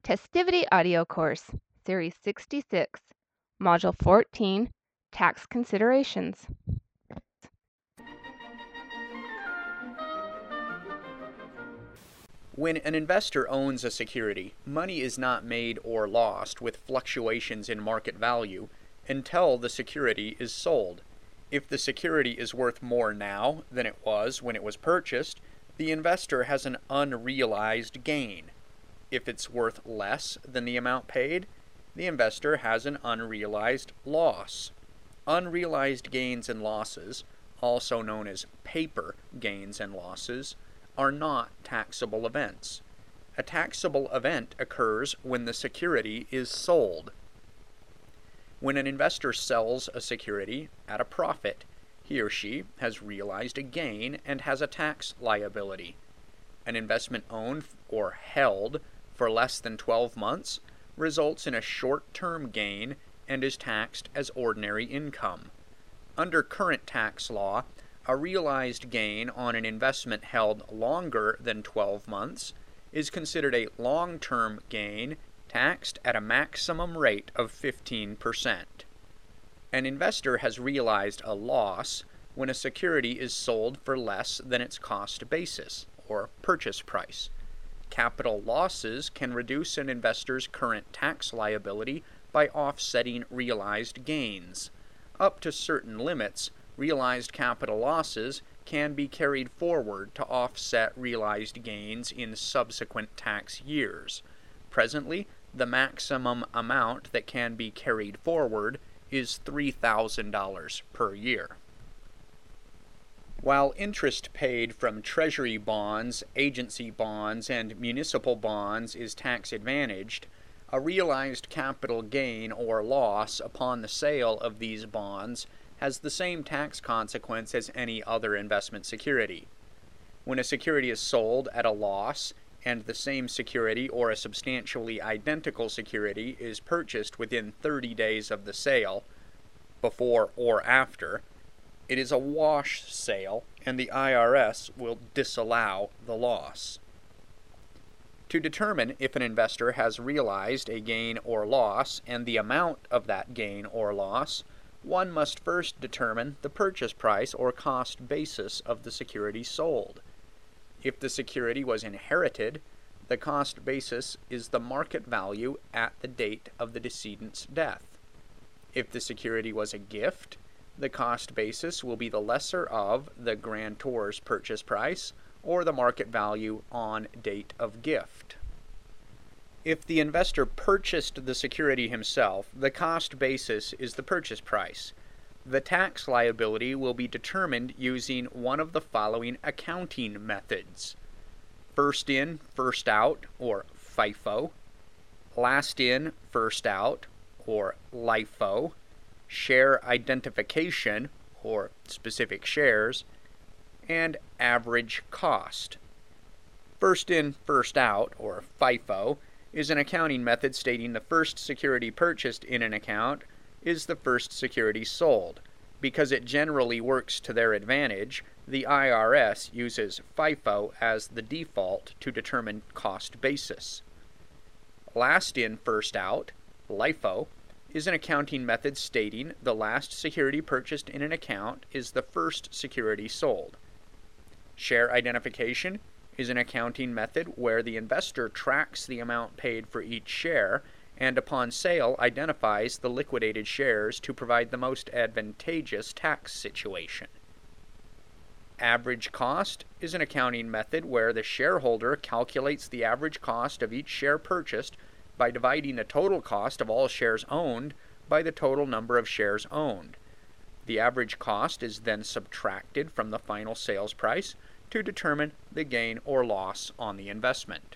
Testivity Audio Course, Series 66, Module 14, Tax Considerations. When an investor owns a security, money is not made or lost with fluctuations in market value until the security is sold. If the security is worth more now than it was when it was purchased, the investor has an unrealized gain. If it's worth less than the amount paid, the investor has an unrealized loss. Unrealized gains and losses, also known as paper gains and losses, are not taxable events. A taxable event occurs when the security is sold. When an investor sells a security at a profit, he or she has realized a gain and has a tax liability. An investment owned or held for less than 12 months results in a short-term gain and is taxed as ordinary income. Under current tax law, a realized gain on an investment held longer than 12 months is considered a long-term gain taxed at a maximum rate of 15%. An investor has realized a loss when a security is sold for less than its cost basis, or purchase price. Capital losses can reduce an investor's current tax liability by offsetting realized gains. Up to certain limits, realized capital losses can be carried forward to offset realized gains in subsequent tax years. Presently, the maximum amount that can be carried forward is $3,000 per year. While interest paid from Treasury bonds, agency bonds, and municipal bonds is tax advantaged, a realized capital gain or loss upon the sale of these bonds has the same tax consequence as any other investment security. When a security is sold at a loss and the same security or a substantially identical security is purchased within 30 days of the sale, before or after, it is a wash sale and the IRS will disallow the loss. To determine if an investor has realized a gain or loss and the amount of that gain or loss, one must first determine the purchase price or cost basis of the security sold. If the security was inherited, the cost basis is the market value at the date of the decedent's death. If the security was a gift, the cost basis will be the lesser of the grantor's purchase price or the market value on date of gift. If the investor purchased the security himself, the cost basis is the purchase price. The tax liability will be determined using one of the following accounting methods: first in, first out, or FIFO, last in, first out, or LIFO, share identification, or specific shares, and average cost. First in, first out, or FIFO, is an accounting method stating the first security purchased in an account is the first security sold. Because it generally works to their advantage, the IRS uses FIFO as the default to determine cost basis. Last in, first out, LIFO, is an accounting method stating the last security purchased in an account is the first security sold. Share identification is an accounting method where the investor tracks the amount paid for each share and upon sale identifies the liquidated shares to provide the most advantageous tax situation. Average cost is an accounting method where the shareholder calculates the average cost of each share purchased by dividing the total cost of all shares owned by the total number of shares owned. The average cost is then subtracted from the final sales price to determine the gain or loss on the investment.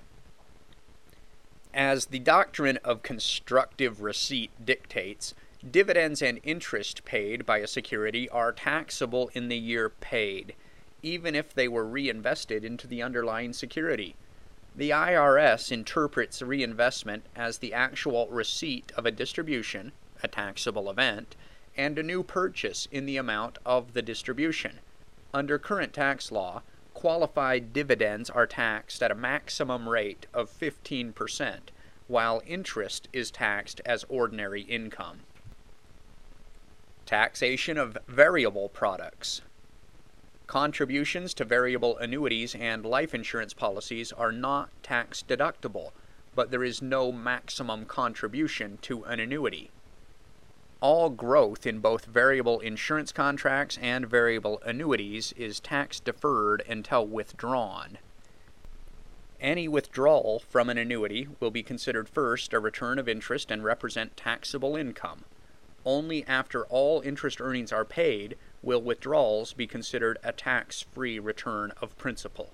As the doctrine of constructive receipt dictates, dividends and interest paid by a security are taxable in the year paid, even if they were reinvested into the underlying security. The IRS interprets reinvestment as the actual receipt of a distribution, a taxable event, and a new purchase in the amount of the distribution. Under current tax law, qualified dividends are taxed at a maximum rate of 15%, while interest is taxed as ordinary income. Taxation of variable products. Contributions to variable annuities and life insurance policies are not tax deductible, but there is no maximum contribution to an annuity. All growth in both variable insurance contracts and variable annuities is tax deferred until withdrawn. Any withdrawal from an annuity will be considered first a return of interest and represent taxable income. Only after all interest earnings are paid will withdrawals be considered a tax-free return of principal.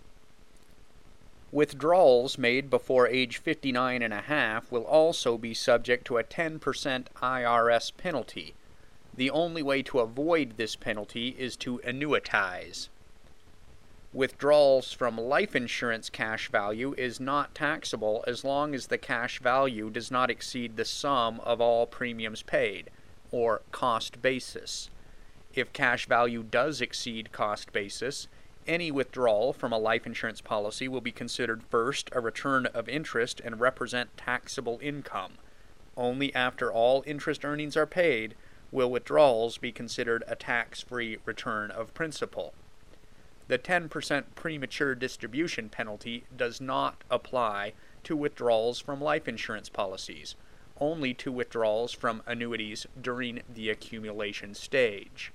Withdrawals made before age 59 and a half will also be subject to a 10% IRS penalty. The only way to avoid this penalty is to annuitize. Withdrawals from life insurance cash value is not taxable as long as the cash value does not exceed the sum of all premiums paid, or cost basis. If cash value does exceed cost basis, any withdrawal from a life insurance policy will be considered first a return of interest and represent taxable income. Only after all interest earnings are paid will withdrawals be considered a tax-free return of principal. The 10% premature distribution penalty does not apply to withdrawals from life insurance policies, only to withdrawals from annuities during the accumulation stage.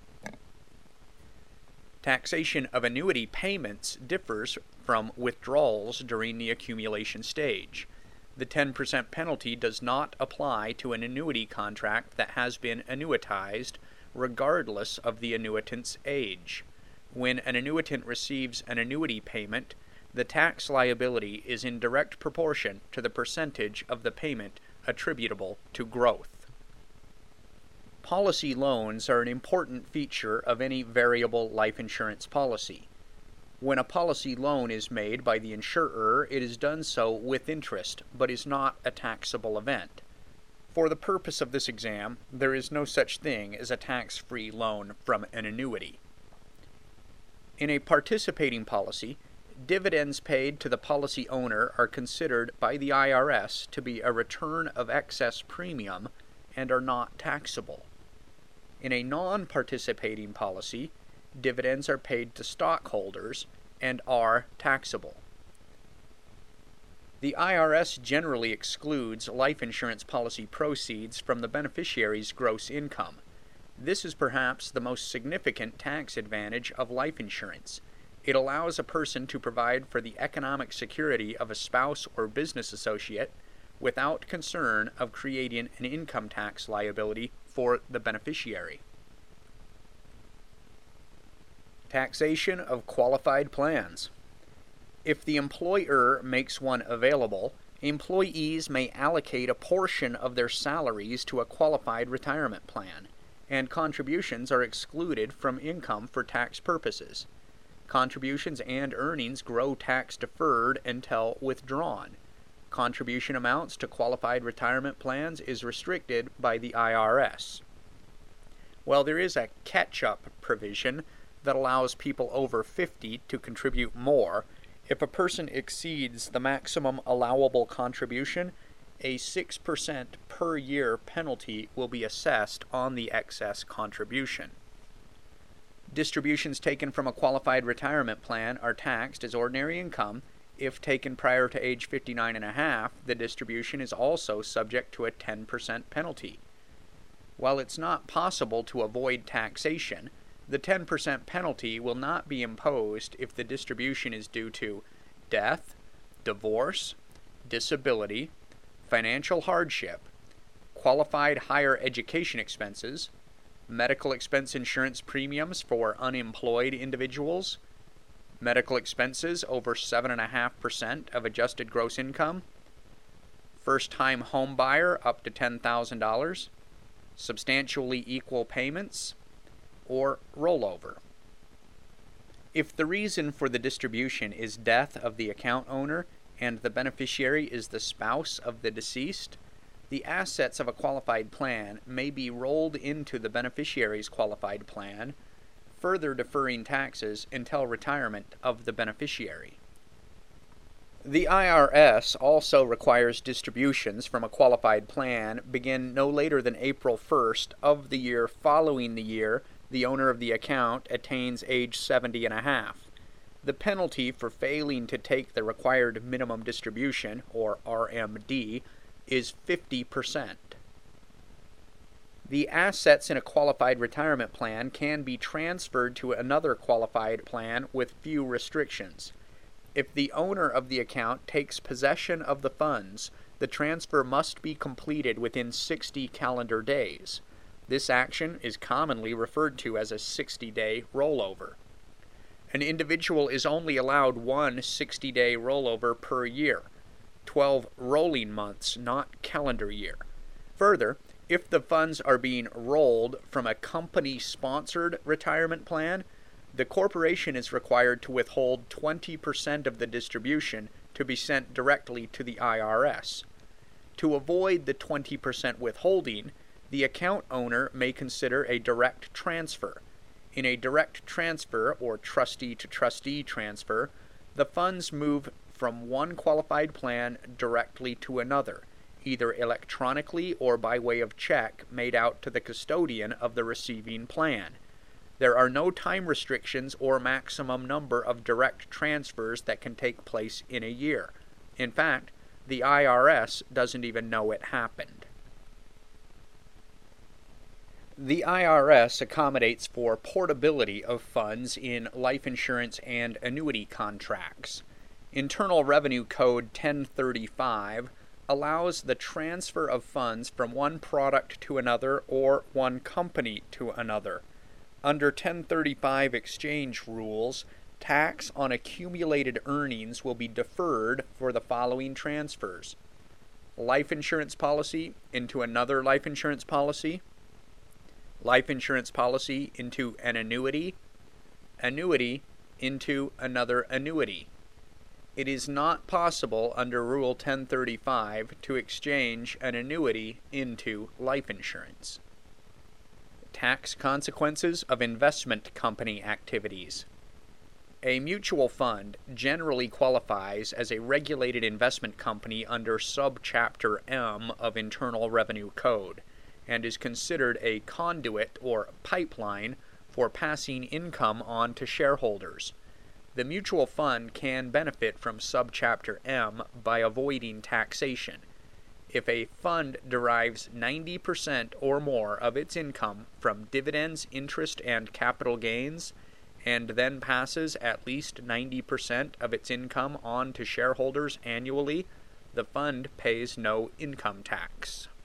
Taxation of annuity payments differs from withdrawals during the accumulation stage. The 10% penalty does not apply to an annuity contract that has been annuitized, regardless of the annuitant's age. When an annuitant receives an annuity payment, the tax liability is in direct proportion to the percentage of the payment attributable to growth. Policy loans are an important feature of any variable life insurance policy. When a policy loan is made by the insurer, it is done so with interest, but is not a taxable event. For the purpose of this exam, there is no such thing as a tax-free loan from an annuity. In a participating policy, dividends paid to the policy owner are considered by the IRS to be a return of excess premium and are not taxable. In a non-participating policy, dividends are paid to stockholders and are taxable. The IRS generally excludes life insurance policy proceeds from the beneficiary's gross income. This is perhaps the most significant tax advantage of life insurance. It allows a person to provide for the economic security of a spouse or business associate without concern of creating an income tax liability for the beneficiary. Taxation of qualified plans. If the employer makes one available, employees may allocate a portion of their salaries to a qualified retirement plan, and contributions are excluded from income for tax purposes. Contributions and earnings grow tax deferred until withdrawn. Contribution amounts to qualified retirement plans is restricted by the IRS. While there is a catch-up provision that allows people over 50 to contribute more, if a person exceeds the maximum allowable contribution, a 6% per year penalty will be assessed on the excess contribution. Distributions taken from a qualified retirement plan are taxed as ordinary income. If taken prior to age 59 and a half, the distribution is also subject to a 10% penalty. While it's not possible to avoid taxation, the 10% penalty will not be imposed if the distribution is due to death, divorce, disability, financial hardship, qualified higher education expenses, medical expense insurance premiums for unemployed individuals, medical expenses over 7.5% of adjusted gross income, first-time home buyer up to $10,000, substantially equal payments, or rollover. If the reason for the distribution is death of the account owner and the beneficiary is the spouse of the deceased, the assets of a qualified plan may be rolled into the beneficiary's qualified plan, further deferring taxes until retirement of the beneficiary. The IRS also requires distributions from a qualified plan begin no later than April 1st of the year following the year the owner of the account attains age 70 and a half. The penalty for failing to take the required minimum distribution, or RMD, is 50%. The assets in a qualified retirement plan can be transferred to another qualified plan with few restrictions. If the owner of the account takes possession of the funds, the transfer must be completed within 60 calendar days. This action is commonly referred to as a 60-day rollover. An individual is only allowed one 60-day rollover per year, 12 rolling months, not calendar year. Further, if the funds are being rolled from a company-sponsored retirement plan, the corporation is required to withhold 20% of the distribution to be sent directly to the IRS. To avoid the 20% withholding, the account owner may consider a direct transfer. In a direct transfer, or trustee-to-trustee transfer, the funds move from one qualified plan directly to another, either electronically or by way of check made out to the custodian of the receiving plan. There are no time restrictions or maximum number of direct transfers that can take place in a year. In fact, the IRS doesn't even know it happened. The IRS accommodates for portability of funds in life insurance and annuity contracts. Internal Revenue Code 1035 allows the transfer of funds from one product to another or one company to another. Under 1035 exchange rules, tax on accumulated earnings will be deferred for the following transfers: life insurance policy into another life insurance policy, life insurance policy into an annuity, annuity into another annuity. It is not possible under Rule 1035 to exchange an annuity into life insurance. Tax consequences of investment company activities. A mutual fund generally qualifies as a regulated investment company under Subchapter M of Internal Revenue Code, and is considered a conduit or pipeline for passing income on to shareholders. The mutual fund can benefit from Subchapter M by avoiding taxation. If a fund derives 90% or more of its income from dividends, interest, and capital gains, and then passes at least 90% of its income on to shareholders annually, the fund pays no income tax.